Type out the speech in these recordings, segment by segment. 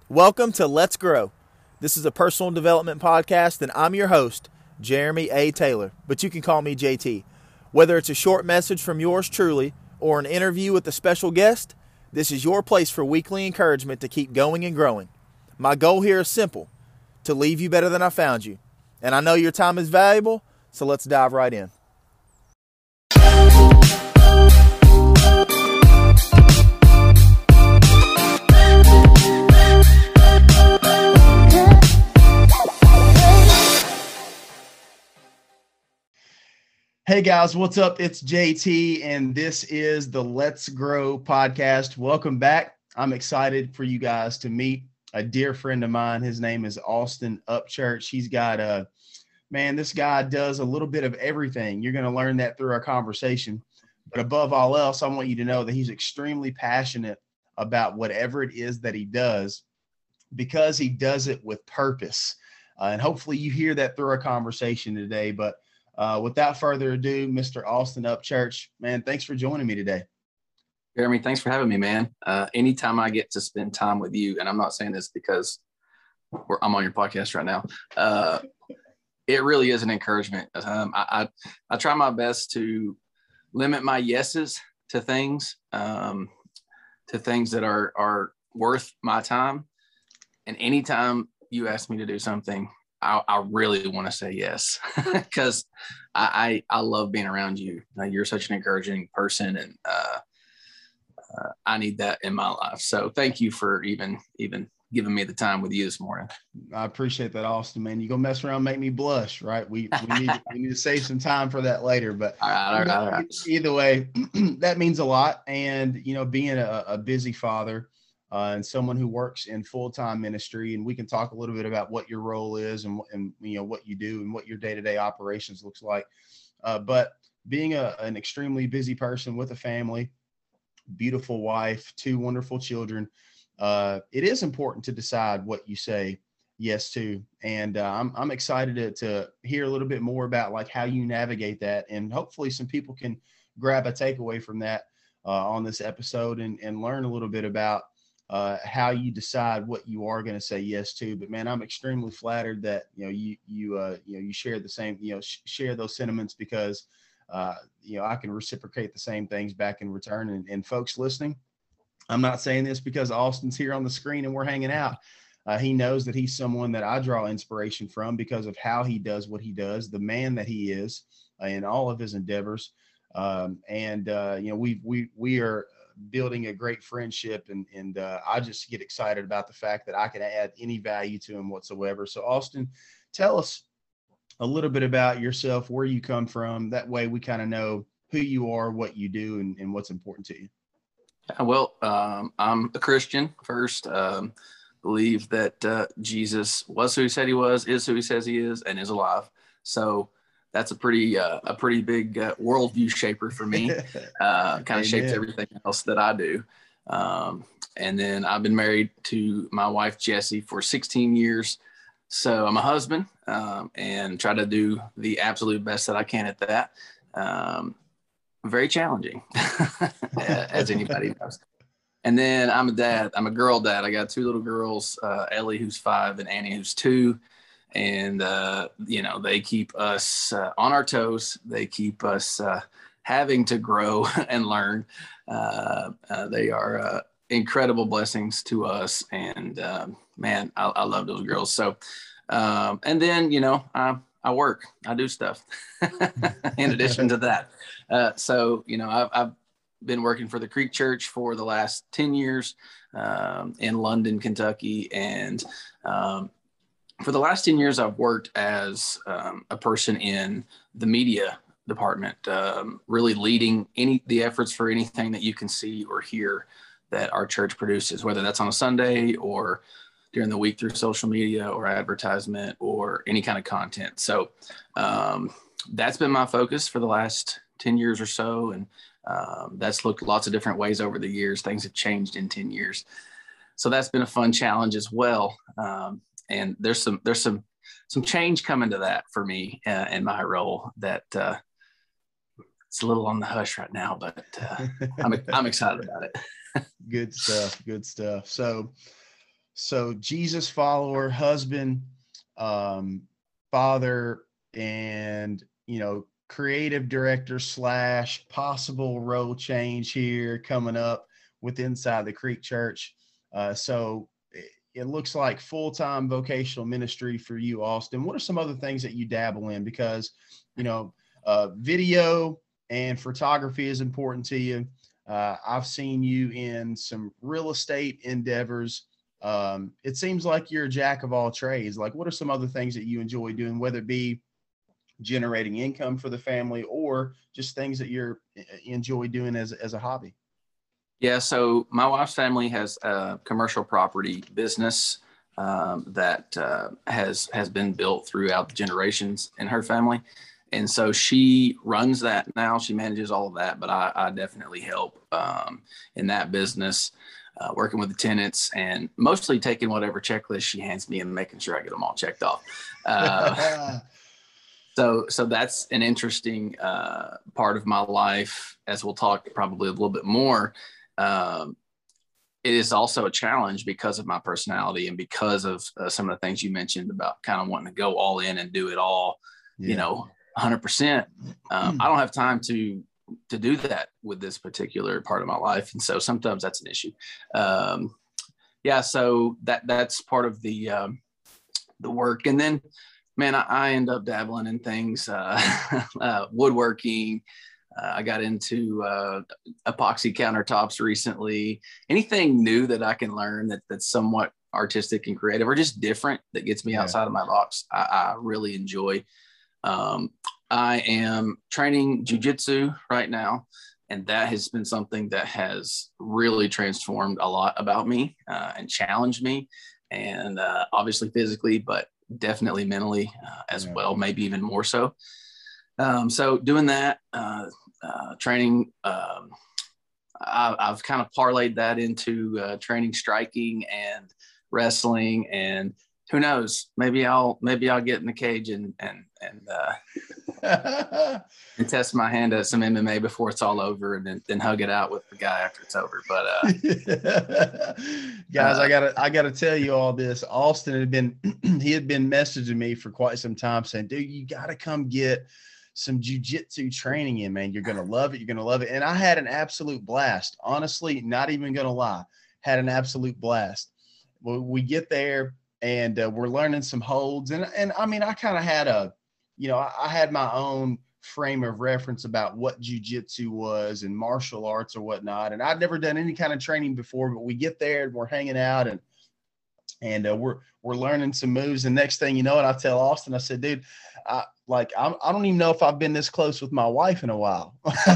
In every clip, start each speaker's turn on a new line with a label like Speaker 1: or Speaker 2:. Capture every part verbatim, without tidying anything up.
Speaker 1: Welcome to Let's Grow. This is a personal development podcast, and I'm your host, Jeremy A. Taylor, but you can call me J T. Whether it's a short message from yours truly or an interview with a special guest, this is your place for weekly encouragement to keep going and growing. My goal here is simple, to leave you better than I found you. And I know your time is valuable, so let's dive right in. Hey guys, what's up? It's J T, and this is the Let's Grow podcast. Welcome back. I'm excited for you guys to meet a dear friend of mine. His name is Austin Upchurch. He's got a, man, this guy does a little bit of everything. You're going to learn that through our conversation. But above all else, I want you to know that he's extremely passionate about whatever it is that he does because he does it with purpose. Uh, and hopefully you hear that through our conversation today. But Uh, without further ado, Mister Austin Upchurch, man, thanks for joining me today.
Speaker 2: Jeremy, thanks for having me, man. Uh, anytime I get to spend time with you, and I'm not saying this because we're, I'm on your podcast right now, uh, it really is an encouragement. Um, I, I, I try my best to limit my yeses to things, um, to things that are, are worth my time. And anytime you ask me to do something, I, I really want to say yes, because I, I I love being around you. Uh, you're such an encouraging person, and uh, uh, I need that in my life. So thank you for even even giving me the time with you this morning.
Speaker 1: I appreciate that, Austin, man. You gonna mess around, and make me blush, right? We we need we need to save some time for that later. But
Speaker 2: all right, all right, all right.
Speaker 1: Either way, that means a lot. And you know, being a, a busy father. Uh, and someone who works in full-time ministry, and we can talk a little bit about what your role is and, and you know what you do and what your day-to-day operations looks like. Uh, but being a, an extremely busy person with a family, beautiful wife, two wonderful children, uh, it is important to decide what you say yes to. And uh, I'm I'm excited to, to hear a little bit more about like how you navigate that, and hopefully some people can grab a takeaway from that uh, on this episode and and learn a little bit about Uh, how you decide what you are going to say yes to. But man, I'm extremely flattered that, you know, you, you, uh, you know, you share the same, you know, sh- share those sentiments because, uh, you know, I can reciprocate the same things back in return. And, and folks listening, I'm not saying this because Austin's here on the screen and we're hanging out. Uh, he knows that he's someone that I draw inspiration from because of how he does what he does, the man that he is uh, in all of his endeavors. Um, and, uh, you know, we, we, we are building a great friendship, and and uh, I just get excited about the fact that I can add any value to him whatsoever. So Austin, tell us a little bit about yourself, where you come from. That way we kind of know who you are, what you do, and, and what's important to you.
Speaker 2: Yeah, well, um, I'm a Christian first. Um, believe that uh, Jesus was who he said he was, is who he says he is, and is alive. So that's a pretty uh, a pretty big uh, worldview shaper for me. Uh, kind of shapes everything else that I do. Um, and then I've been married to my wife, Jessie, for sixteen years. So I'm a husband um, and try to do the absolute best that I can at that. Um, very challenging, as anybody knows. And then I'm a dad. I'm a girl dad. I got two little girls, uh, Ellie, who's five, and Annie, who's two. And, uh, you know, they keep us uh, on our toes. They keep us uh, having to grow and learn. Uh, uh, they are uh, incredible blessings to us. And, um, man, I, I love those girls. So, um, and then, you know, I, I work. I do stuff in addition to that. Uh, so, you know, I've, I've been working for the Creek Church for the last ten years um, in London, Kentucky. And, um, for the last ten years, I've worked as um, a person in the media department, um, really leading any the efforts for anything that you can see or hear that our church produces, whether that's on a Sunday or during the week through social media or advertisement or any kind of content. So um, that's been my focus for the last ten years or so. And um, that's looked lots of different ways over the years. Things have changed in ten years. So that's been a fun challenge as well. Um, And there's some there's some some change coming to that for me uh, in my role that uh, it's a little on the hush right now, but uh, I'm I'm excited about it.
Speaker 1: Good stuff. Good stuff. So So Jesus follower, husband, um, father, and, you know, creative director slash possible role change here coming up with Inside the Creek Church. Uh, so it, it looks like full-time vocational ministry for you, Austin. What are some other things that you dabble in? Because, you know, uh, video and photography is important to you. Uh, I've seen you in some real estate endeavors. Um, it seems like you're a jack of all trades. Like, what are some other things that you enjoy doing, whether it be generating income for the family or just things that you're you enjoy doing as, as a hobby?
Speaker 2: Yeah. So my wife's family has a commercial property business um, that uh, has, has been built throughout the generations in her family. And so she runs that now. She manages all of that, but I, I definitely help um, in that business, uh, working with the tenants and mostly taking whatever checklist she hands me and making sure I get them all checked off. Uh, so, so that's an interesting uh, part of my life, as we'll talk probably a little bit more. Um, it is also a challenge because of my personality and because of uh, some of the things you mentioned about kind of wanting to go all in and do it all, yeah. you know, one hundred percent. Um, I don't have time to to do that with this particular part of my life, and so sometimes that's an issue. Um, yeah, so that that's part of the um, the work, and then, man, I, I end up dabbling in things, uh, uh, woodworking. Uh, I got into uh, epoxy countertops recently. Anything new that I can learn that that's somewhat artistic and creative or just different that gets me yeah. outside of my box, I, I really enjoy. Um, I am training jujitsu right now, and that has been something that has really transformed a lot about me uh, and challenged me, and uh, obviously physically, but definitely mentally uh, as yeah. well, maybe even more so. Um, so doing that, uh, uh, training, um, I, I've kind of parlayed that into uh, training striking and wrestling, and who knows, maybe I'll, maybe I'll get in the cage and, and, and, uh, and test my hand at some M M A before it's all over, and then, then hug it out with the guy after it's over. But, uh,
Speaker 1: guys,
Speaker 2: uh,
Speaker 1: I gotta, I gotta tell you all this. Austin had been, he had been messaging me for quite some time saying, dude, you gotta come get some jujitsu training in, man. You're going to love it. You're going to love it. And I had an absolute blast. Honestly, not even going to lie, had an absolute blast. Well, we get there and uh, we're learning some holds. And, and I mean, I kind of had a, you know, I, I had my own frame of reference about what jujitsu was and martial arts or whatnot. And I'd never done any kind of training before, but we get there and we're hanging out and, and uh, we're, we're learning some moves. And next thing you know, and I tell Austin, I said, dude, I, like, I'm, I don't even know if I've been this close with my wife in a while.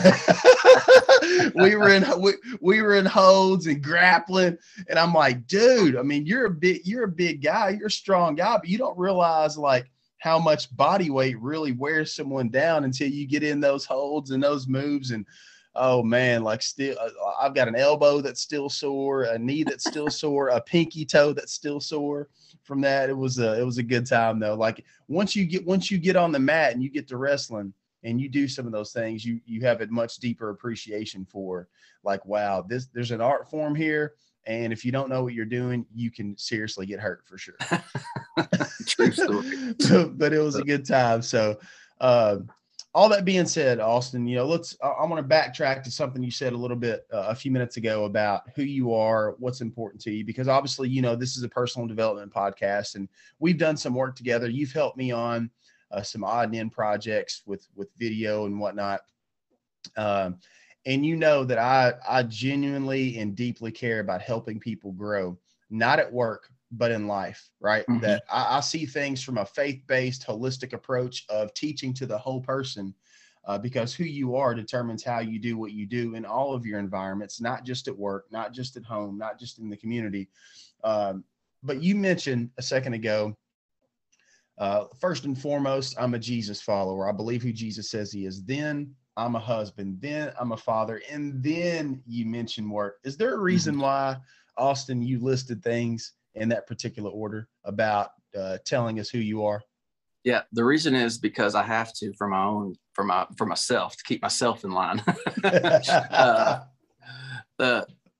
Speaker 1: we were in, we, we were in holds and grappling. And I'm like, dude, I mean, you're a big, you're a big guy, you're a strong guy, but you don't realize like how much body weight really wears someone down until you get in those holds and those moves. And, oh man, like still, I've got an elbow that's still sore, a knee that's still sore, a pinky toe that's still sore from that. It was a, it was a good time though. Like once you get, once you get on the mat and you get to wrestling and you do some of those things, you, you have a much deeper appreciation for like, wow, this, there's an art form here. And if you don't know what you're doing, you can seriously get hurt for sure.
Speaker 2: True story.
Speaker 1: But it was a good time. So, uh, all that being said, Austin, you know, let's, I want to backtrack to something you said a little bit uh, a few minutes ago about who you are, what's important to you, because obviously, you know, this is a personal development podcast and we've done some work together. You've helped me on uh, some odd and end projects with, with video and whatnot. Um, and you know that I, I genuinely and deeply care about helping people grow, not at work, but in life, right? Mm-hmm. That I, I see things from a faith-based, holistic approach of teaching to the whole person, uh, because who you are determines how you do what you do in all of your environments, not just at work, not just at home, not just in the community. Um, but you mentioned a second ago, uh, first and foremost, I'm a Jesus follower. I believe who Jesus says he is. Then I'm a husband. Then I'm a father. And then you mentioned work. Is there a reason mm-hmm. why, Austin, you listed things in that particular order about uh, telling us who you are?
Speaker 2: Yeah, the reason is because I have to for my own, for my, for myself, to keep myself in line. uh, the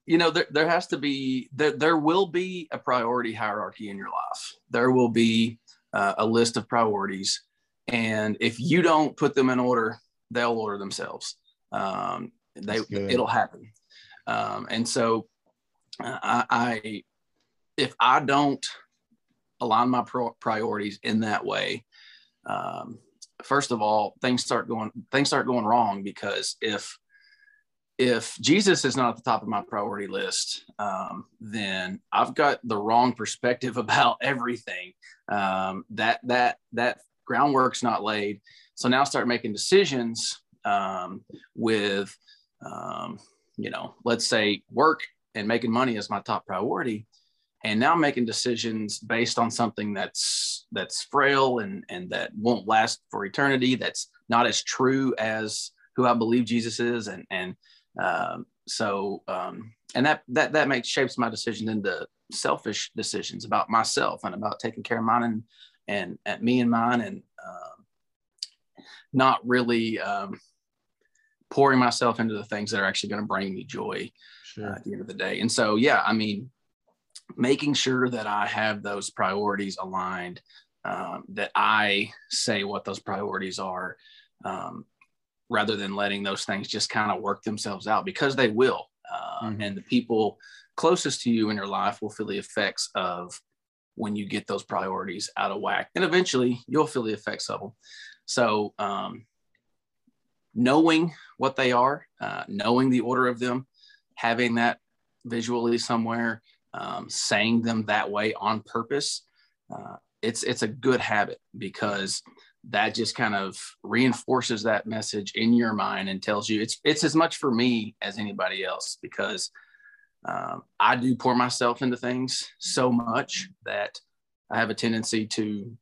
Speaker 2: you know, there, there has to be, there, there will be a priority hierarchy in your life. There will be uh, a list of priorities. And if you don't put them in order, they'll order themselves. Um, they, it'll happen. Um, and so uh, I, I, if I don't align my pro- priorities in that way, um, first of all, things start going, things start going wrong, because if, if Jesus is not at the top of my priority list, um, then I've got the wrong perspective about everything. Um, that, that, that groundwork's not laid. So now I start making decisions um, with, um, you know, let's say work and making money is my top priority. And now I'm making decisions based on something that's, that's frail and, and that won't last for eternity. That's not as true as who I believe Jesus is. And, and, um, so, um, and that, that, that makes shapes my decision into selfish decisions about myself and about taking care of mine and, and at me and mine, and, um, not really, um, pouring myself into the things that are actually going to bring me joy
Speaker 1: sure.
Speaker 2: uh, at the end of the day. And so, yeah, I mean, making sure that I have those priorities aligned, um, that I say what those priorities are, um, rather than letting those things just kind of work themselves out, because they will. Uh, mm-hmm. And the people closest to you in your life will feel the effects of when you get those priorities out of whack. And eventually you'll feel the effects of them. So um, knowing what they are, uh, knowing the order of them, having that visually somewhere, um, saying them that way on purpose, uh, it's it's a good habit, because that just kind of reinforces that message in your mind and tells you it's it's as much for me as anybody else, because um, I do pour myself into things so much that I have a tendency to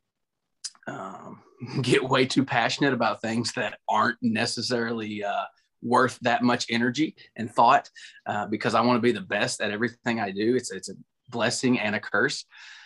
Speaker 2: um, get way too passionate about things that aren't necessarily uh, worth that much energy and thought, uh, because I want to be the best at everything I do. It's it's a blessing and a curse.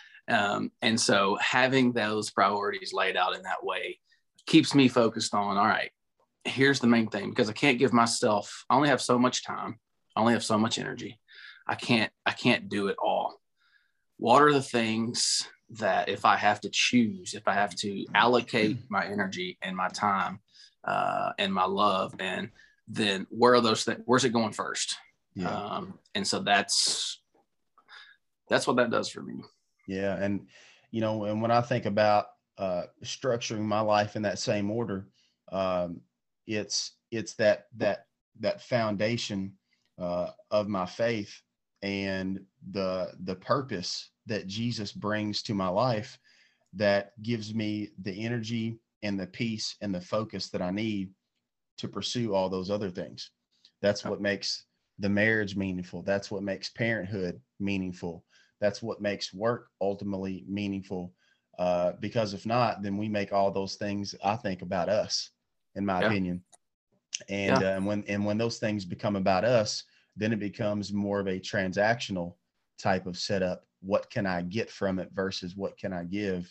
Speaker 2: Um, and so having those priorities laid out in that way keeps me focused on, all right, here's the main thing, because I can't give myself, I only have so much time. I only have so much energy. I can't, I can't do it all. What are the things that if I have to choose, if I have to allocate my energy and my time uh, and my love, and then where are those things, where's it going first? Yeah. Um, and so that's, that's what that does for me.
Speaker 1: Yeah. And, you know, and when I think about uh, structuring my life in that same order, um, it's, it's that, that, that foundation uh, of my faith and the, the purpose that Jesus brings to my life that gives me the energy and the peace and the focus that I need to pursue all those other things. That's what makes the marriage meaningful. That's what makes parenthood meaningful. That's what makes work ultimately meaningful. Uh, because if not, then we make all those things, I think, about us, in my yeah. opinion. And, yeah. uh, and when, and when those things become about us, then it becomes more of a transactional type of setup. What can I get from it versus what can I give?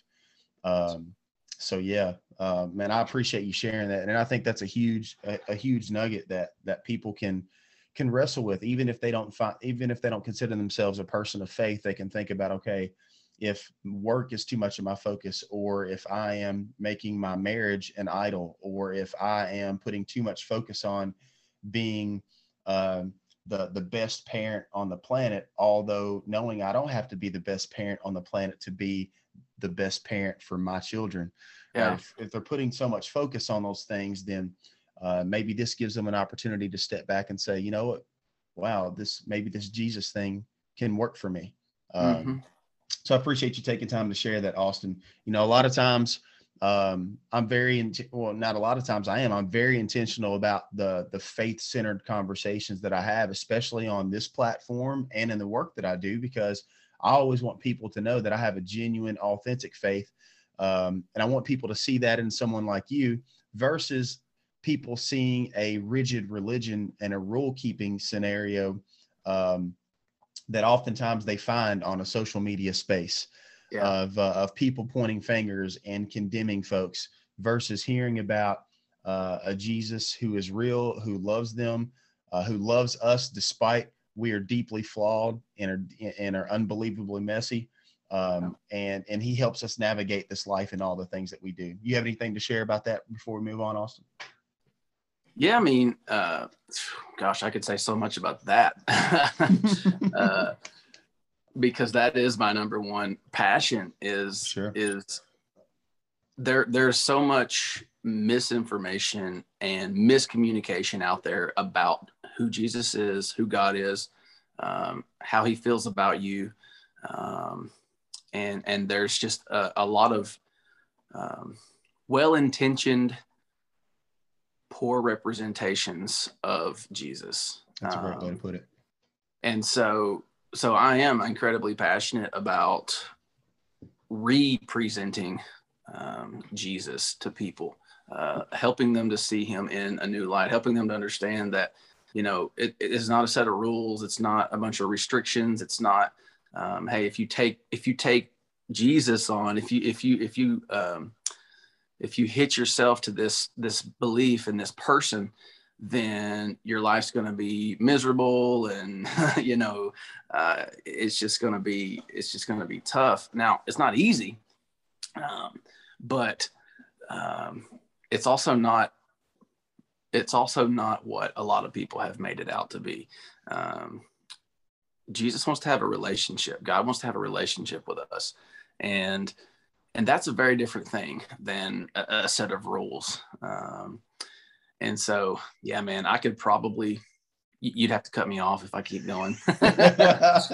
Speaker 1: Um, so yeah, uh, man, I appreciate you sharing that. And I think that's a huge, a, a huge nugget that, that people can, can wrestle with, even if they don't find, even if they don't consider themselves a person of faith. They can think about, okay, if work is too much of my focus, or if I am making my marriage an idol, or if I am putting too much focus on being um, the, the best parent on the planet, although knowing I don't have to be the best parent on the planet to be the best parent for my children. Yeah. Right? If, if they're putting so much focus on those things, then Uh, maybe this gives them an opportunity to step back and say, you know what, wow, this, maybe this Jesus thing can work for me. Um, mm-hmm. So I appreciate you taking time to share that, Austin. You know, a lot of times um, I'm very, in, well, not a lot of times I am, I'm very intentional about the, the faith-centered conversations that I have, especially on this platform and in the work that I do, because I always want people to know that I have a genuine, authentic faith. Um, and I want people to see that in someone like you versus people seeing a rigid religion and a rule keeping scenario um, that oftentimes they find on a social media space yeah. of, uh, of people pointing fingers and condemning folks versus hearing about uh, a Jesus who is real, who loves them, uh, who loves us despite we are deeply flawed and are, and are unbelievably messy. Um, and, and he helps us navigate this life and all the things that we do. You have anything to share about that before we move on, Austin?
Speaker 2: Yeah, I mean, uh, gosh, I could say so much about that. uh, because that is my number one passion is,
Speaker 1: sure.
Speaker 2: is there, there's so much misinformation and miscommunication out there about who Jesus is, who God is, um, how he feels about you. Um, and, and there's just a, a lot of, um, well-intentioned, poor representations of Jesus.
Speaker 1: That's a great way to
Speaker 2: Um,
Speaker 1: put it.
Speaker 2: And so, so I am incredibly passionate about representing um, Jesus to people, uh, helping them to see him in a new light, helping them to understand that, you know, it, it is not a set of rules. It's not a bunch of restrictions. It's not, um, hey, if you take, if you take Jesus on, if you, if you, if you, um, if you hitch yourself to this, this belief in this person, then your life's going to be miserable. And, you know, uh, it's just going to be, it's just going to be tough. Now, it's not easy, um, but um, it's also not, it's also not what a lot of people have made it out to be. Um, Jesus wants to have a relationship. God wants to have a relationship with us. And, and that's a very different thing than a, a set of rules. Um, and so, yeah, man, I could probably, you'd have to cut me off if I keep going.
Speaker 1: that's,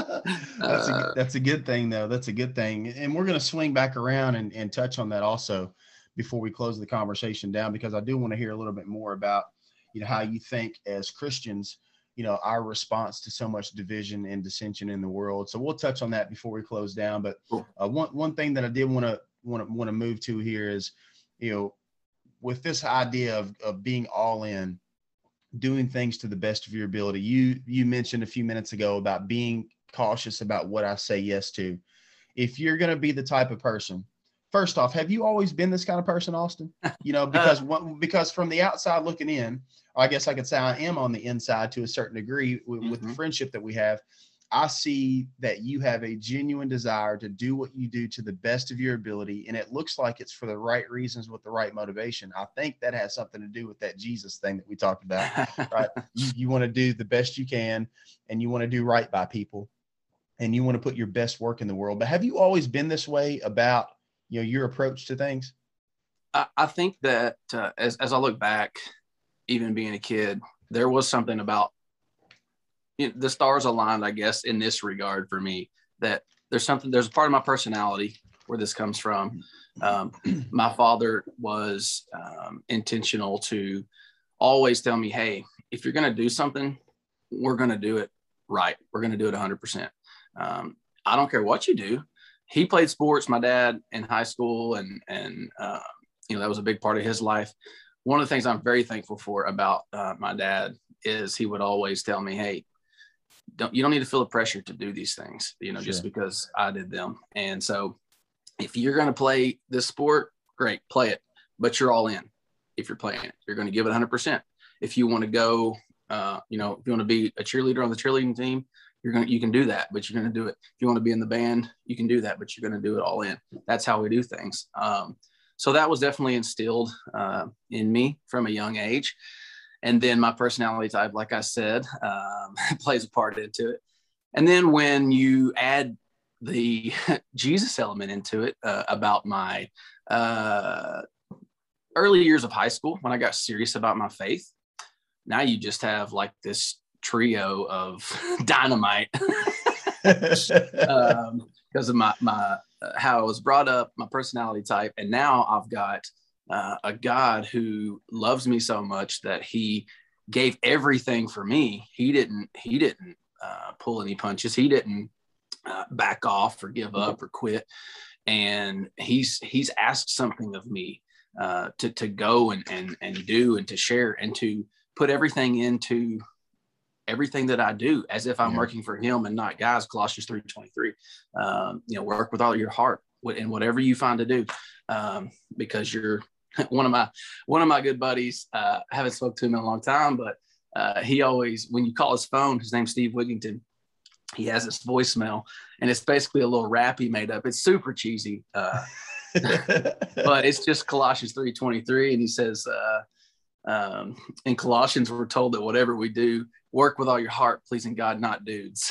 Speaker 1: a, that's a good thing, though. That's a good thing. And we're going to swing back around and, and touch on that also before we close the conversation down, because I do want to hear a little bit more about, you know, how you think as Christians, you know, our response to so much division and dissension in the world. So we'll touch on that before we close down. But uh, one, one thing that I did want to want to want to move to here is, you know, with this idea of, of being all in, doing things to the best of your ability. You, you mentioned a few minutes ago about being cautious about what I say yes to. If you're going to be the type of person, first off, have you always been this kind of person, Austin? You know, because because from the outside looking in, I guess I could say I am on the inside to a certain degree with, mm-hmm. with the friendship that we have. I see that you have a genuine desire to do what you do to the best of your ability, and it looks like it's for the right reasons with the right motivation. I think that has something to do with that Jesus thing that we talked about, right? You, you want to do the best you can, and you want to do right by people, and you want to put your best work in the world. But have you always been this way about, you know, your approach to things?
Speaker 2: I, I think that uh, as, as I look back, even being a kid, there was something about, you know, the stars aligned, I guess, in this regard for me, that there's something, there's a part of my personality where this comes from. Um, my father was um, intentional to always tell me, hey, if you're going to do something, we're going to do it right. We're going to do it one hundred percent. Um, I don't care what you do. He played sports, my dad, in high school, and, and uh, you know, that was a big part of his life. One of the things I'm very thankful for about uh, my dad is he would always tell me, hey, don't, you don't need to feel the pressure to do these things, you know, sure. just because I did them. And so if you're going to play this sport, great, play it, but you're all in. If you're playing it, you're going to give it one hundred percent. If you want to go, uh, you know, if you want to be a cheerleader on the cheerleading team, you're going to, you can do that, but you're going to do it. If you want to be in the band, you can do that, but you're going to do it all in. That's how we do things. Um, so that was definitely instilled uh, in me from a young age. And then my personality type, like I said, um, plays a part into it. And then when you add the Jesus element into it, uh, about my uh, early years of high school, when I got serious about my faith, now you just have like this trio of dynamite um, because of my, my uh, how I was brought up, my personality type. And now I've got Uh, a God who loves me so much that he gave everything for me. He didn't, he didn't uh, pull any punches. He didn't uh, back off or give up or quit. And he's, he's asked something of me uh, to, to go and, and, and do and to share and to put everything into everything that I do as if I'm yeah. working for him and not guys. Colossians three twenty-three, um, you know, work with all your heart and whatever you find to do, um, because you're, one of my one of my good buddies, uh, I haven't spoken to him in a long time, but uh, he always, when you call his phone, his name's Steve Wigington, he has this voicemail, and it's basically a little rap he made up. It's super cheesy, uh, but it's just Colossians three twenty-three, and he says, uh, um, in Colossians, we're told that whatever we do, work with all your heart, pleasing God, not dudes.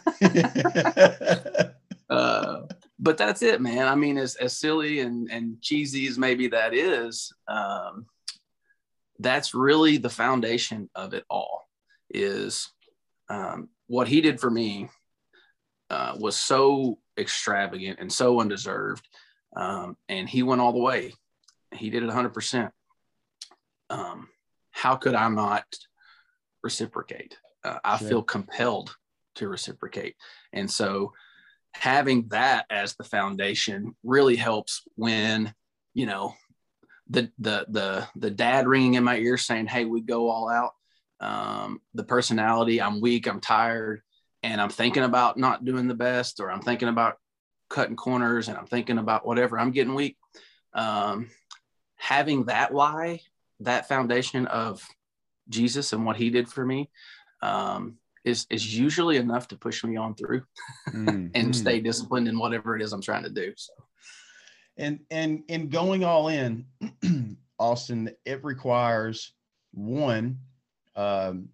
Speaker 2: uh, but that's it, man. I mean, as, as silly and, and cheesy as maybe that is, um, that's really the foundation of it all. Is um, what he did for me uh, was so extravagant and so undeserved. Um, and he went all the way. He did it one hundred percent. Um, how could I not reciprocate? Uh, I sure. feel compelled to reciprocate. And so having that as the foundation really helps when, you know, the, the, the, the dad ringing in my ear saying, hey, we go all out. Um, the personality, I'm weak, I'm tired, and I'm thinking about not doing the best, or I'm thinking about cutting corners, and I'm thinking about whatever, I'm getting weak. Um, having that why, that foundation of Jesus and what he did for me, um, is, is usually enough to push me on through mm, and mm. stay disciplined in whatever it is I'm trying to do. So.
Speaker 1: And, and, and going all in, Austin, it requires one, um,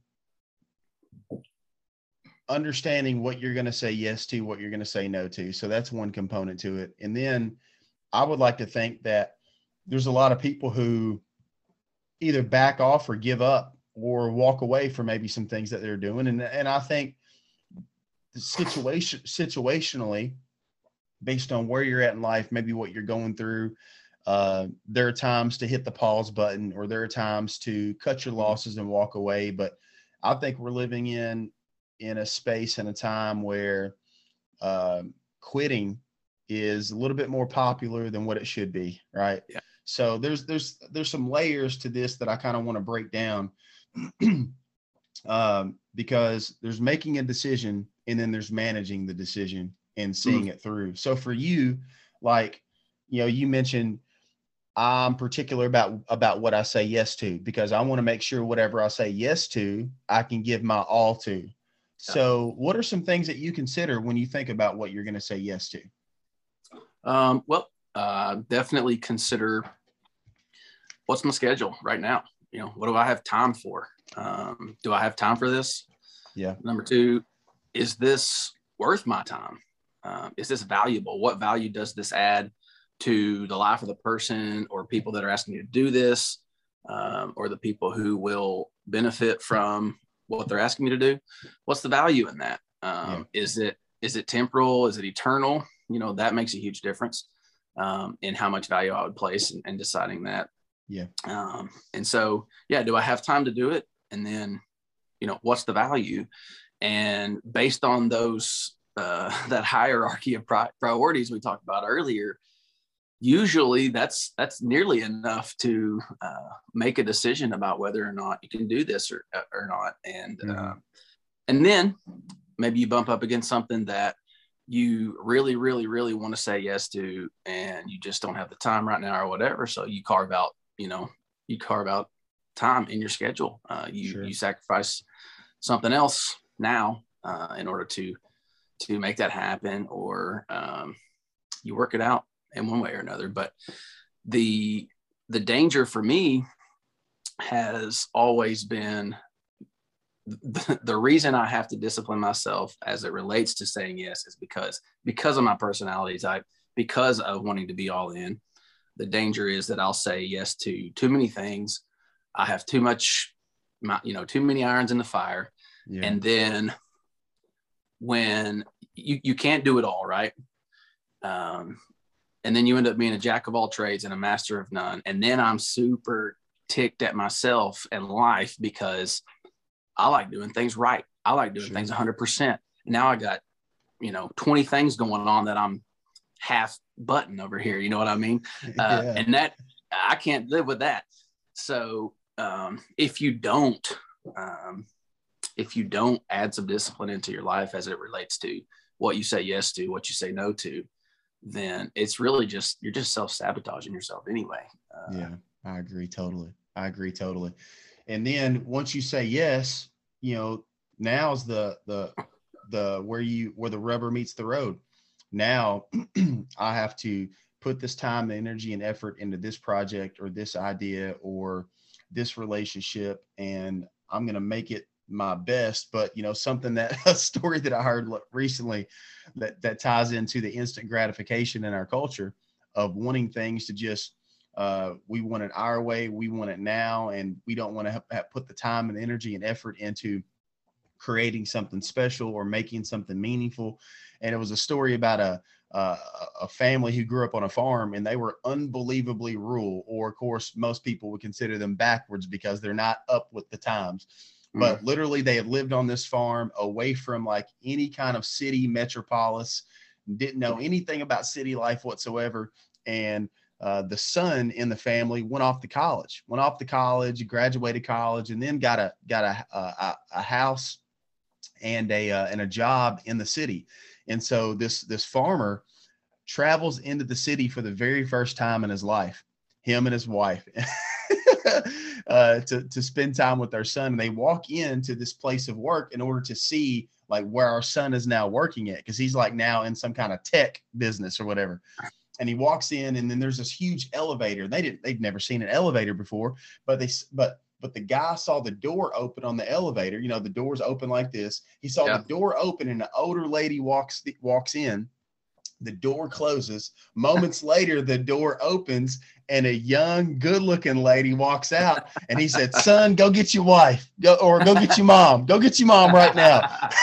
Speaker 1: understanding what you're going to say yes to, what you're going to say no to. So that's one component to it. And then I would like to think that there's a lot of people who either back off or give up or walk away from maybe some things that they're doing. And, and I think the situation, situationally, based on where you're at in life, maybe what you're going through, uh, there are times to hit the pause button, or there are times to cut your losses and walk away. But I think we're living in, in a space and a time where uh, quitting is a little bit more popular than what it should be. Right.
Speaker 2: Yeah.
Speaker 1: So there's, there's, there's some layers to this that I kind of want to break down um, because there's making a decision and then there's managing the decision and seeing mm. it through. So for you, like, you know, you mentioned I'm particular about, about what I say yes to, because I want to make sure whatever I say yes to, I can give my all to. So what are some things that you consider when you think about what you're going to say yes to?
Speaker 2: Um, well, uh, definitely consider what's my schedule right now. You know, what do I have time for? Um, do I have time for this?
Speaker 1: Yeah.
Speaker 2: Number two, is this worth my time? Um, is this valuable? What value does this add to the life of the person or people that are asking you to do this, um, or the people who will benefit from what they're asking me to do? What's the value in that? Um, yeah. Is it, is it temporal? Is it eternal? You know, that makes a huge difference um, in how much value I would place in, in deciding that.
Speaker 1: Yeah.
Speaker 2: Um, and so, yeah, do I have time to do it? And then, you know, what's the value? And based on those, uh, that hierarchy of pri- priorities we talked about earlier, usually that's, that's nearly enough to uh, make a decision about whether or not you can do this or, or not. And, mm-hmm. uh, and then maybe you bump up against something that you really, really, really want to say yes to, and you just don't have the time right now or whatever. So you carve out, you know, you carve out time in your schedule. Uh, you, sure. you sacrifice something else now uh, in order to, to make that happen, or um, you work it out in one way or another. But the, the danger for me has always been the, the reason I have to discipline myself as it relates to saying yes is because, because of my personality type, because of wanting to be all in. The danger is that I'll say yes to too many things. I have too much, you know, too many irons in the fire. Yeah. And then when you, you can't do it all, right? Um, and then you end up being a jack of all trades and a master of none. And then I'm super ticked at myself and life because I like doing things right. I like doing sure. things one hundred percent. Now I got, you know, twenty things going on that I'm half button over here. You know what I mean? Uh, yeah. And that, I can't live with that. So um, if you don't, um, if you don't add some discipline into your life as it relates to what you say yes to, what you say no to, then it's really just, you're just self-sabotaging yourself anyway. Uh,
Speaker 1: yeah, I agree totally. I agree totally. And then once you say yes, you know, now's the, the, the, where you, where the rubber meets the road. Now I have to put this time, energy, and effort into this project or this idea or this relationship, and I'm going to make it my best. But, you know, something that a story that I heard recently that, that ties into the instant gratification in our culture of wanting things to just, uh, we want it our way. We want it now. And we don't want to have, have put the time and energy and effort into creating something special or making something meaningful. And it was a story about a, uh, a family who grew up on a farm, and they were unbelievably rural, or of course, most people would consider them backwards because they're not up with the times. Mm. But literally they had lived on this farm away from like any kind of city metropolis, didn't know anything about city life whatsoever. And uh, the son in the family went off to college, went off to college, graduated college, and then got a, got a, a, a house and a, uh, and a job in the city. And so this, this farmer travels into the city for the very first time in his life, him and his wife, uh, to, to spend time with their son. And they walk into this place of work in order to see like where our son is now working at. Cause he's like now in some kind of tech business or whatever. And he walks in, and then there's this huge elevator. They didn't, they'd never seen an elevator before, but they, but But the guy saw the door open on the elevator. You know, the door's open like this. He saw yeah. the door open, and an older lady walks walks in. The door closes. Moments later, the door opens, and a young, good-looking lady walks out. And he said, "Son, go get your wife, go or go get your mom. Go get your mom right now."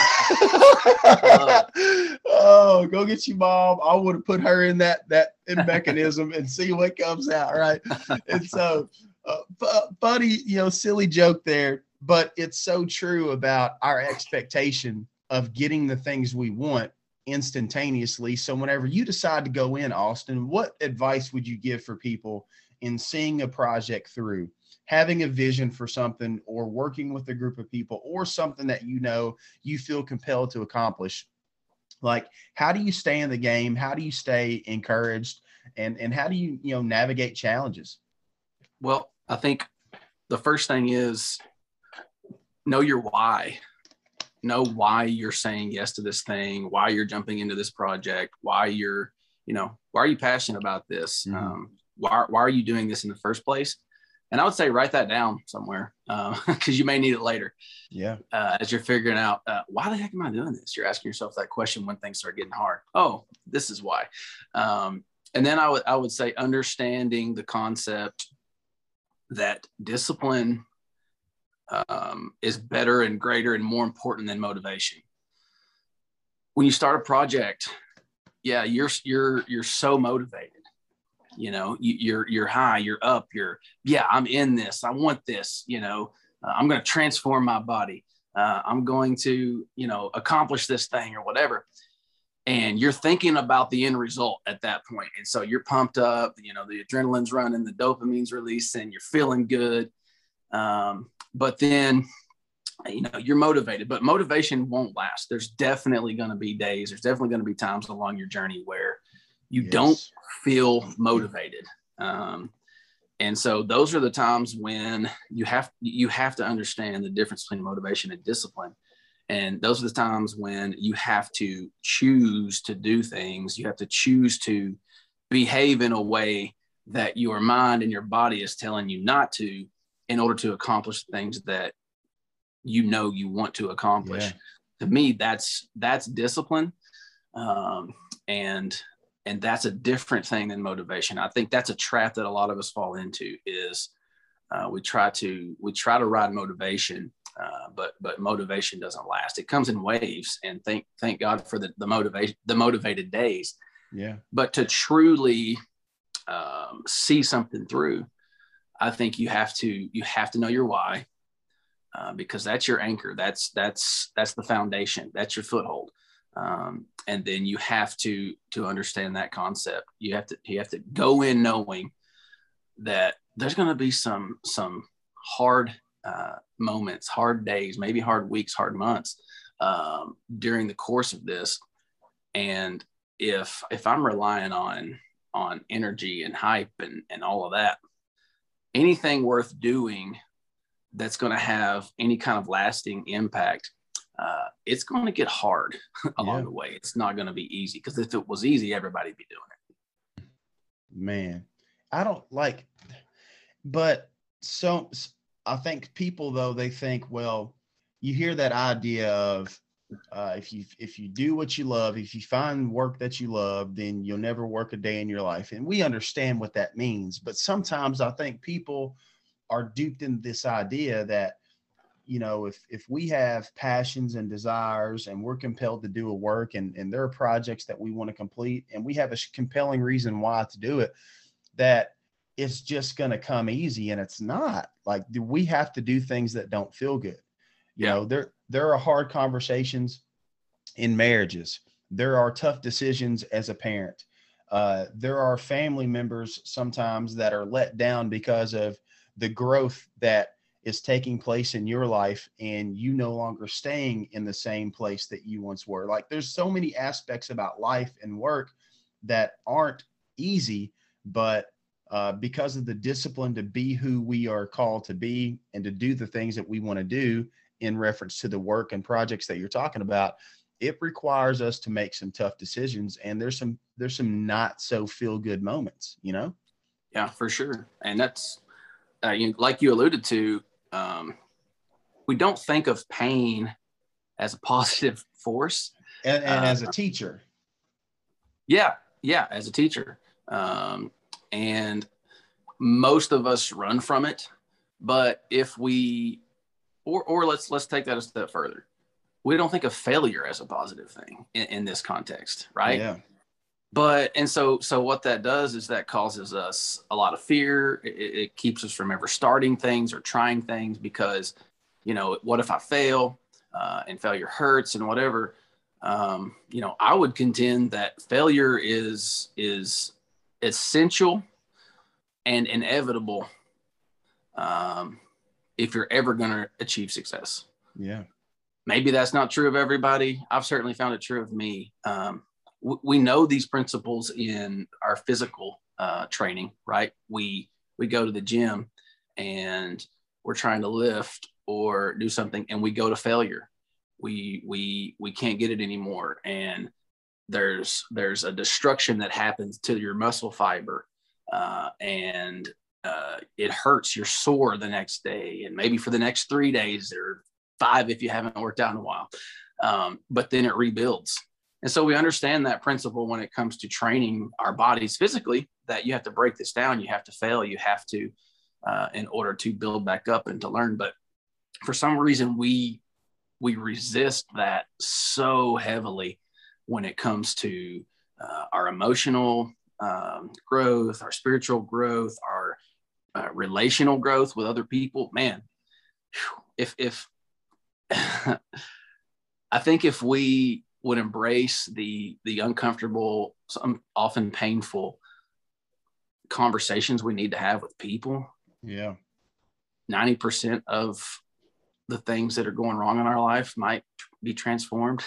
Speaker 1: Oh, go get your mom. I would have put her in that that mechanism and see what comes out, right? And so. Uh, f- funny, you know, silly joke there, but it's so true about our expectation of getting the things we want instantaneously. So whenever you decide to go in, Austin, what advice would you give for people in seeing a project through, having a vision for something, or working with a group of people, or something that you know you feel compelled to accomplish? Like, how do you stay in the game? How do you stay encouraged? And, and how do you, you know, navigate challenges?
Speaker 2: Well, I think the first thing is know your why. Know why you're saying yes to this thing, why you're jumping into this project, why you're, you know, why are you passionate about this? Mm-hmm. Um, why, why are you doing this in the first place? And I would say write that down somewhere because uh, you may need it later.
Speaker 1: Yeah.
Speaker 2: Uh, as you're figuring out uh, why the heck am I doing this? You're asking yourself that question when things start getting hard. Oh, this is why. Um, and then I would I would say understanding the concept that discipline um, is better and greater and more important than motivation. When you start a project, yeah, you're you're you're so motivated. You know, you, you're you're high, you're up, you're yeah, I'm in this. I want this. You know, uh, I'm going to transform my body. Uh, I'm going to you know accomplish this thing or whatever. And you're thinking about the end result at that point. And so you're pumped up, you know, the adrenaline's running, the dopamine's releasing, you're feeling good. Um, but then, you know, you're motivated, but motivation won't last. There's definitely going to be days, there's definitely going to be times along your journey where you yes. don't feel motivated. Um, and so those are the times when you have, you have to understand the difference between motivation and discipline. And those are the times when you have to choose to do things. You have to choose to behave in a way that your mind and your body is telling you not to in order to accomplish things that you know you want to accomplish. Yeah. To me, that's that's discipline. Um, and and that's a different thing than motivation. I think that's a trap that a lot of us fall into is uh, we try to we try to ride motivation. Uh, but but motivation doesn't last. It comes in waves, and thank thank God for the the motivation the motivated days.
Speaker 1: Yeah.
Speaker 2: But to truly um, see something through, I think you have to you have to know your why, uh, because that's your anchor. That's that's that's the foundation. That's your foothold. Um, and then you have to to understand that concept. You have to you have to go in knowing that there's going to be some some hard. Uh, moments, hard days, maybe hard weeks, hard months um, during the course of this. And if if I'm relying on on energy and hype and, and all of that, anything worth doing that's going to have any kind of lasting impact, uh, it's going to get hard along
Speaker 1: Yeah.
Speaker 2: the way. It's not going to be easy, because if it was easy, everybody'd be doing it.
Speaker 1: Man, I don't like, but so I think people though, they think, well, you hear that idea of uh, if you if you do what you love, if you find work that you love, then you'll never work a day in your life. And we understand what that means. But sometimes I think people are duped in this idea that, you know, if if we have passions and desires and we're compelled to do a work, and, and there are projects that we want to complete and we have a compelling reason why to do it, that it's just going to come easy. And it's not. Like, we have to do things that don't feel good. You
Speaker 2: Yeah.
Speaker 1: know, there there are hard conversations in marriages. There are tough decisions as a parent. Uh, there are family members sometimes that are let down because of the growth that is taking place in your life, and you no longer staying in the same place that you once were. Like, there's so many aspects about life and work that aren't easy, but uh, because of the discipline to be who we are called to be and to do the things that we want to do in reference to the work and projects that you're talking about, it requires us to make some tough decisions. And there's some, there's some not so feel good moments, you know?
Speaker 2: Yeah, for sure. And that's, uh, you, like you alluded to, um, we don't think of pain as a positive force.
Speaker 1: And, and
Speaker 2: uh,
Speaker 1: as a teacher.
Speaker 2: Yeah. Yeah. As a teacher. Um, and most of us run from it, but if we, or, or let's, let's take that a step further. We don't think of failure as a positive thing in, in this context. Right.
Speaker 1: Yeah.
Speaker 2: But, and so, so what that does is that causes us a lot of fear. It, it keeps us from ever starting things or trying things, because, you know, what if I fail, uh, and failure hurts and whatever. Um, you know, I would contend that failure is, is essential and inevitable, um, if you're ever going to achieve success.
Speaker 1: Yeah.
Speaker 2: Maybe that's not true of everybody. I've certainly found it true of me. Um, w- we know these principles in our physical uh, training, right? We we go to the gym and we're trying to lift or do something, and we go to failure. We we we can't get it anymore, and there's there's a destruction that happens to your muscle fiber, uh, and uh, it hurts. You're sore the next day, and maybe for the next three days or five if you haven't worked out in a while. Um, but then it rebuilds. And so we understand that principle when it comes to training our bodies physically, that you have to break this down. You have to fail. You have to, uh, in order to build back up and to learn. But for some reason, we, we resist that so heavily when it comes to uh, our emotional um, growth, our spiritual growth, our uh, relational growth with other people. Man, if, if, I think if we would embrace the the uncomfortable, some often painful conversations we need to have with people,
Speaker 1: Yeah.
Speaker 2: ninety percent of the things that are going wrong in our life might be transformed.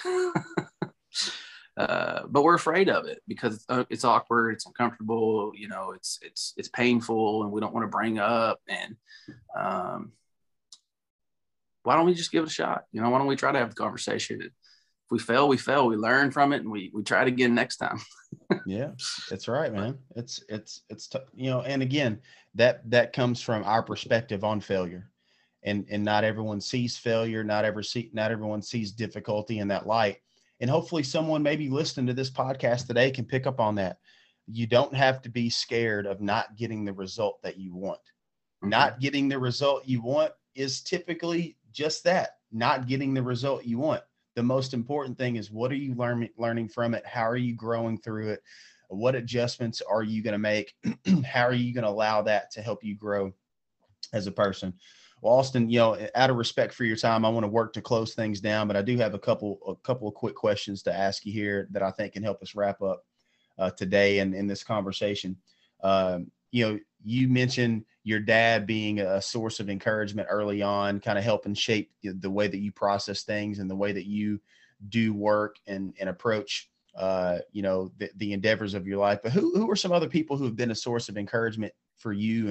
Speaker 2: uh, but we're afraid of it because it's awkward, it's uncomfortable, you know, it's it's it's painful, and we don't want to bring up. And um, why don't we just give it a shot? You know, why don't we try to have the conversation? If we fail, we fail, we learn from it, and we, we try it again next time.
Speaker 1: Yeah, that's right, man. It's, it's, it's, t- you know, and again, that, that comes from our perspective on failure, and, and not everyone sees failure. Not ever see, not everyone sees difficulty in that light. And hopefully someone maybe listening to this podcast today can pick up on that. You don't have to be scared of not getting the result that you want. Mm-hmm. Not getting the result you want is typically just that, not getting the result you want. The most important thing is, what are you learning learning from it? How are you growing through it? What adjustments are you going to make? How are you going to allow that to help you grow as a person? Well, Austin, you know, out of respect for your time, I want to work to close things down, but I do have a couple, a couple of quick questions to ask you here that I think can help us wrap up uh, today and in this conversation. Um, you know, you mentioned your dad being a source of encouragement early on, kind of helping shape the way that you process things and the way that you do work and, and approach, uh, you know, the, the endeavors of your life. But who, who are some other people who have been a source of encouragement for you and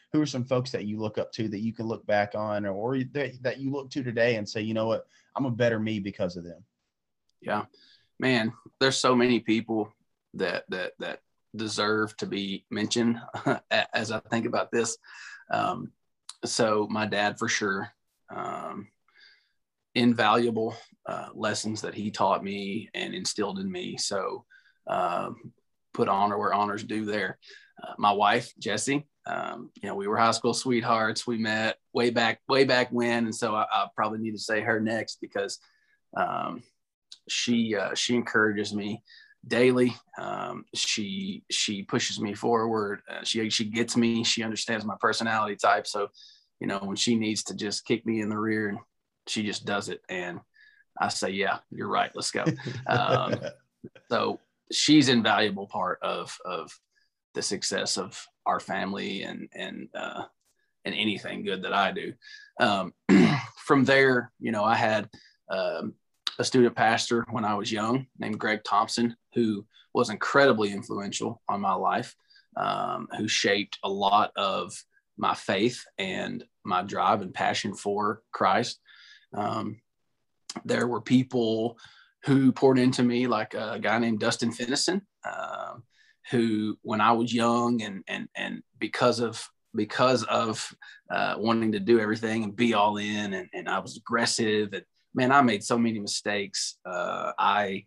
Speaker 1: who are some folks that you look up to that you can look back on, or, or that, that you look to today and say, you know what, I'm a better me because of them?
Speaker 2: Yeah, man, there's so many people that, that, that deserve to be mentioned as I think about this. Um, so my dad, for sure, um, invaluable uh, lessons that he taught me and instilled in me. So um, put honor where honor's due there. Uh, my wife, Jessie, um, you know, we were high school sweethearts. We met way back, way back when. And so I, I probably need to say her next because um, she, uh, she encourages me daily. Um, she, she pushes me forward. Uh, she, she gets me, she understands my personality type. So, you know, when she needs to just kick me in the rear, and she just does it. And I say, yeah, you're right. Let's go. Um, so she's an invaluable part of, of the success of our family and, and, uh, and anything good that I do. Um, from there, you know, I had, um, a student pastor when I was young named Greg Thompson, who was incredibly influential on my life, um, who shaped a lot of my faith and my drive and passion for Christ. Um, there were people who poured into me, like a guy named Dustin Finnison, um, who, when I was young and, and, and because of, because of, uh, wanting to do everything and be all in, and, and I was aggressive, and man, I made so many mistakes. Uh, I,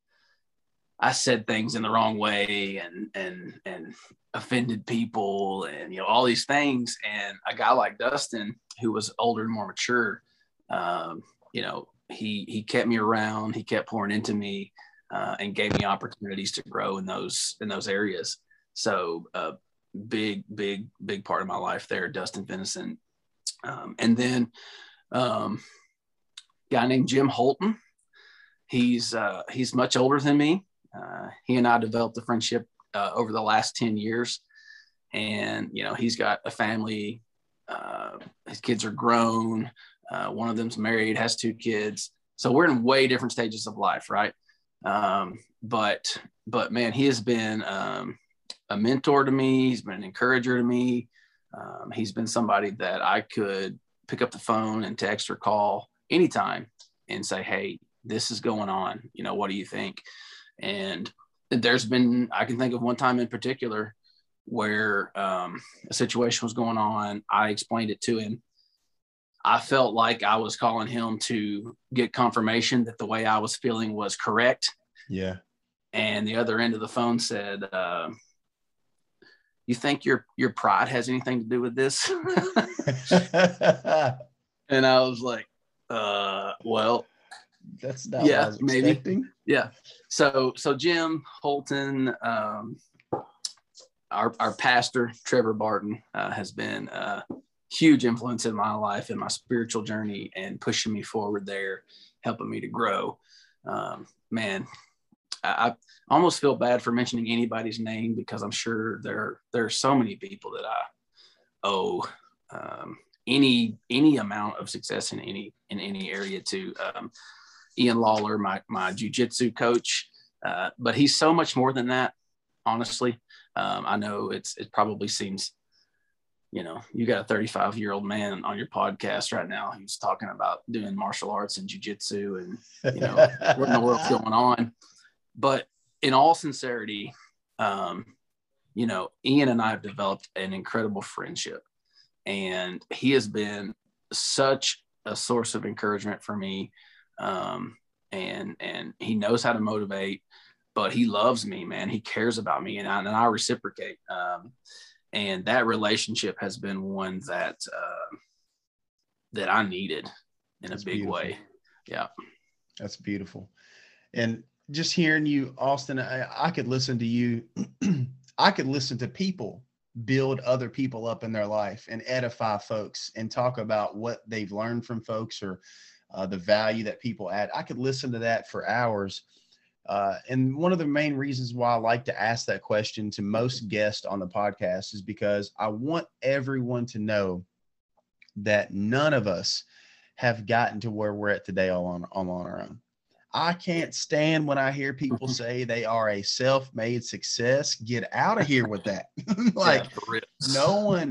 Speaker 2: I said things in the wrong way and, and, and offended people and, you know, all these things. And a guy like Dustin, who was older and more mature, um, you know, he, he kept me around, he kept pouring into me, uh, and gave me opportunities to grow in those, in those areas. So, uh, big, big, big part of my life there, Dustin Finnison. Um, and then, um, a guy named Jim Holton. He's, uh, he's much older than me. Uh, he and I developed a friendship, uh, over the last ten years. And, you know, he's got a family, uh, his kids are grown. Uh, one of them's married, has two kids. So we're in way different stages of life. Right. Um, but, but man, he has been, um, a mentor to me. He's been an encourager to me. Um, he's been somebody that I could pick up the phone and text or call anytime and say, hey, this is going on. You know, what do you think? And there's been, I can think of one time in particular where um, a situation was going on. I explained it to him. I felt like I was calling him to get confirmation that the way I was feeling was correct.
Speaker 1: Yeah. And
Speaker 2: the other end of the phone said, uh, you think your, your pride has anything to do with this? And I was like, uh, well,
Speaker 1: that's not
Speaker 2: yeah,
Speaker 1: what I was
Speaker 2: maybe.
Speaker 1: expecting.
Speaker 2: Yeah. So, so Jim Holton, um, our, our pastor, Trevor Barton, uh, has been a huge influence in my life and my spiritual journey and pushing me forward there, helping me to grow. Um, man, I, I almost feel bad for mentioning anybody's name because I'm sure there, there are so many people that I owe, um, any, any amount of success in any, in any area to. um, Ian Lawler, my, my jujitsu coach. Uh, but he's so much more than that, honestly. Um, I know it's, it probably seems, you know, you got a thirty-five year old man on your podcast right now. He's talking about doing martial arts and jujitsu and, you know, what in the world's going on. But in all sincerity, um, you know, Ian and I have developed an incredible friendship, and he has been such a source of encouragement for me. Um, and, and he knows how to motivate, but he loves me, man. He cares about me, and I, and I reciprocate. Um, and that relationship has been one that, uh, that I needed in
Speaker 1: That's
Speaker 2: a big
Speaker 1: beautiful.
Speaker 2: way. Yeah.
Speaker 1: That's beautiful. And just hearing you, Austin, I, I could listen to you. I could listen to people build other people up in their life and edify folks and talk about what they've learned from folks, or Uh, the value that people add. I could listen to that for hours. Uh, and one of the main reasons why I like to ask that question to most guests on the podcast is because I want everyone to know that none of us have gotten to where we're at today all on, all on our own. I can't stand when I hear people say they are a self-made success. Get out of here with that. Like,
Speaker 2: Yeah,
Speaker 1: no one,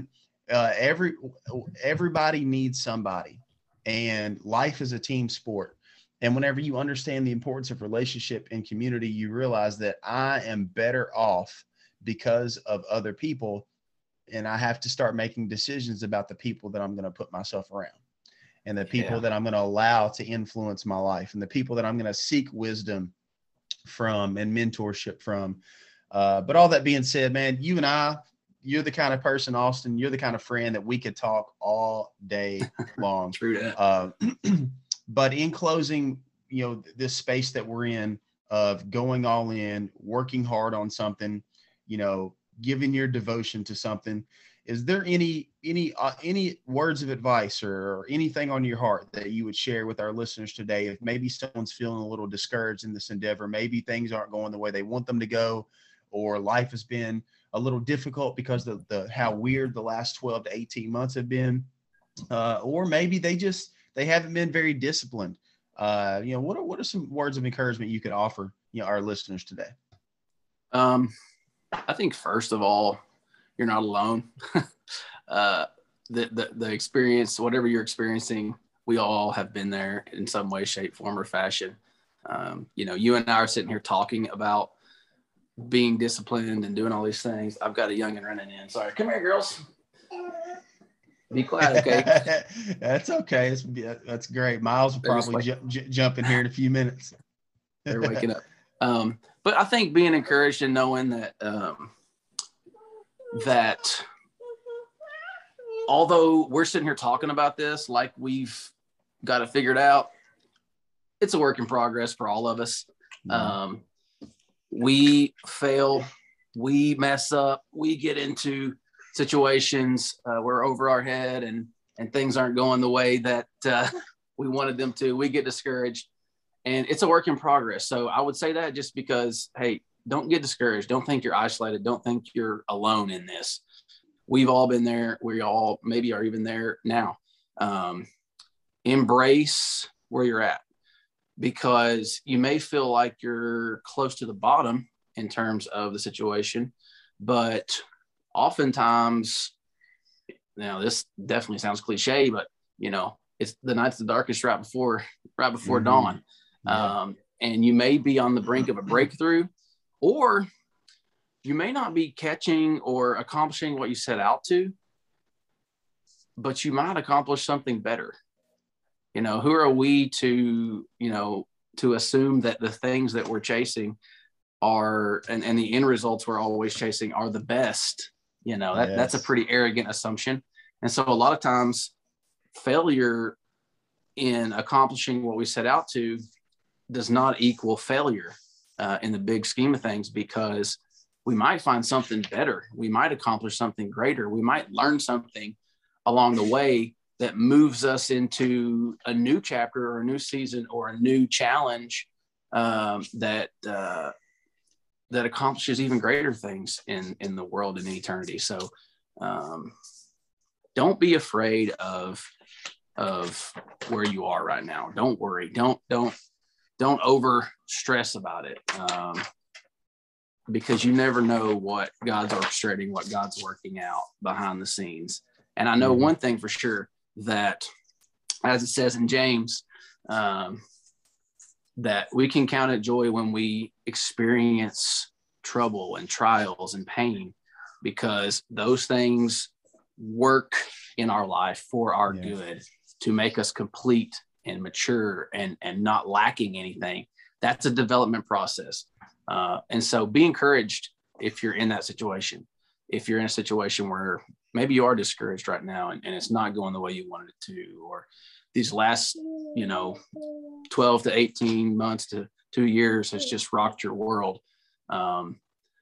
Speaker 1: uh, every everybody needs somebody, and life is a team sport. And whenever you understand the importance of relationship and community, you realize that I am better off because of other people. And I have to start making decisions about the people that I'm going to put myself around, and the people
Speaker 2: Yeah.
Speaker 1: that I'm going to allow to influence my life, and the people that I'm going to seek wisdom from and mentorship from. Uh, but all that being said, man, you and I, you're the kind of person, Austin, you're the kind of friend that we could talk all day long.
Speaker 2: True that.
Speaker 1: Uh, but in closing, you know, this space that we're in of going all in, working hard on something, you know, giving your devotion to something, is there any any uh, any words of advice or, or anything on your heart that you would share with our listeners today? If maybe someone's feeling a little discouraged in this endeavor, maybe things aren't going the way they want them to go, or life has been a little difficult because of the how weird the last twelve to eighteen months have been, uh, or maybe they just they haven't been very disciplined. Uh, you know, what are what are some words of encouragement you could offer, you know, our listeners today?
Speaker 2: Um, I think first of all, you're not alone. uh, the, the the experience, whatever you're experiencing, we all have been there in some way, shape, form, or fashion. Um, you know, you and I are sitting here talking about being disciplined and doing all these things. I've got a youngin' running in. Sorry, come here, girls. Be quiet, okay?
Speaker 1: That's okay. It's, that's great. Miles will
Speaker 2: They're just
Speaker 1: probably
Speaker 2: like-
Speaker 1: ju- ju- jump in here in a few minutes.
Speaker 2: They're waking up. Um, but I think being encouraged and knowing that um, that although we're sitting here talking about this like we've got it figured out, it's a work in progress for all of us. Um, we fail, we mess up, we get into situations uh, we're over our head and and things aren't going the way that uh, we wanted them to. We get discouraged, and it's a work in progress. So I would say that just because, hey, don't get discouraged. Don't think you're isolated. Don't think you're alone in this. We've all been there. We all maybe are even there now. Um, embrace where you're at, because you may feel like you're close to the bottom in terms of the situation, but oftentimes, you know, this definitely sounds cliche, but you know, it's the night's the darkest right before, right before
Speaker 1: Mm-hmm.
Speaker 2: dawn.
Speaker 1: Yeah.
Speaker 2: Um, and you may be on the brink of a breakthrough, or you may not be catching or accomplishing what you set out to, but you might accomplish something better. You know, who are we to, you know, to assume that the things that we're chasing are, and, and the end results we're always chasing are the best. You know, that,
Speaker 1: Yes.
Speaker 2: that's a pretty arrogant assumption. And so a lot of times failure in accomplishing what we set out to does not equal failure uh, in the big scheme of things, because we might find something better. We might accomplish something greater. We might learn something along the way that moves us into a new chapter or a new season or a new challenge um, that uh, that accomplishes even greater things in in the world and in eternity. So um, don't be afraid of of where you are right now. Don't worry. Don't don't don't over stress about it, um, because you never know what God's orchestrating, what God's working out behind the scenes. And I know
Speaker 1: Mm-hmm.
Speaker 2: one thing for sure, that as it says in James, um, that we can count it joy when we experience trouble and trials and pain, because those things work in our life for our
Speaker 1: Yeah.
Speaker 2: good, to make us complete and mature and, and not lacking anything. That's a development process. Uh, and so be encouraged if you're in that situation. If you're in a situation where maybe you are discouraged right now and, and it's not going the way you wanted it to, or these last, you know, twelve to eighteen months to two years has just rocked your world. Um,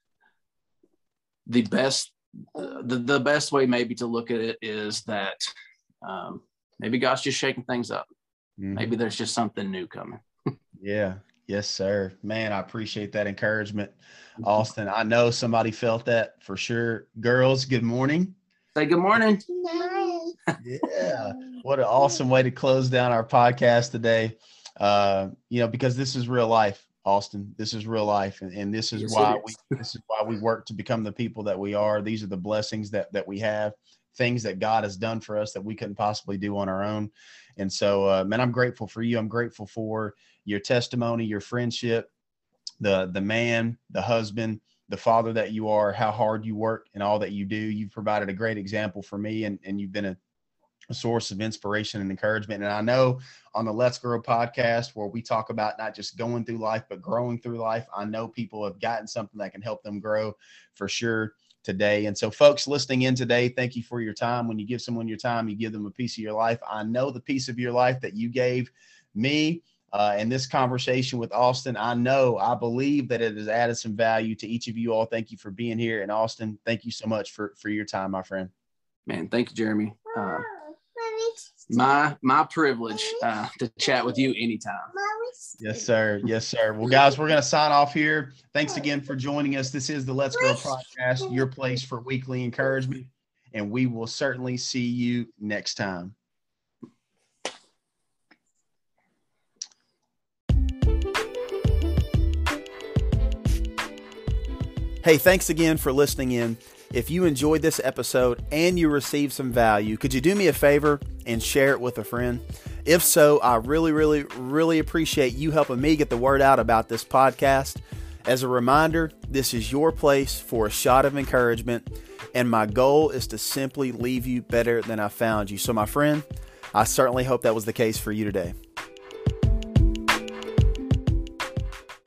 Speaker 2: the best, the, the best way maybe to look at it is that um, maybe God's just shaking things up.
Speaker 1: Mm-hmm.
Speaker 2: Maybe there's just something new coming.
Speaker 1: Yeah. Yes, sir. Man, I appreciate that encouragement, Austin. I know somebody felt that for sure. Girls, good morning.
Speaker 2: Say good morning.
Speaker 1: Yeah. What an awesome way to close down our podcast today. Uh, you know, because this is real life, Austin. This is real life. And, and this is
Speaker 2: Yes,
Speaker 1: why
Speaker 2: it
Speaker 1: we
Speaker 2: is.
Speaker 1: this is why we work to become the people that we are. These are the blessings that that we have things that God has done for us that we couldn't possibly do on our own. And so, uh, man, I'm grateful for you. I'm grateful for your testimony, your friendship, the, the man, the husband, the father that you are, how hard you work and all that you do. You've provided a great example for me, and, and you've been a, a source of inspiration and encouragement. And I know on the Let's Grow podcast, where we talk about not just going through life, but growing through life, I know people have gotten something that can help them grow for sure today. And so folks listening in today, thank you for your time. When you give someone your time, you give them a piece of your life. I know the piece of your life that you gave me uh, in this conversation with Austin, I know, I believe that it has added some value to each of you all. Thank you for being here. And Austin, thank you so much for, for your time, my friend.
Speaker 2: Man, thank you, Jeremy. Uh, my, my privilege uh, to chat with you anytime.
Speaker 1: Yes, sir. Yes, sir. Well, guys, we're going to sign off here. Thanks again for joining us. This is the Let's Grow podcast, your place for weekly encouragement, and we will certainly see you next time. Hey, thanks again for listening in. If you enjoyed this episode and you received some value, could you do me a favor and share it with a friend? If so, I really, really, really appreciate you helping me get the word out about this podcast. As a reminder, this is your place for a shot of encouragement, and my goal is to simply leave you better than I found you. So, my friend, I certainly hope that was the case for you today.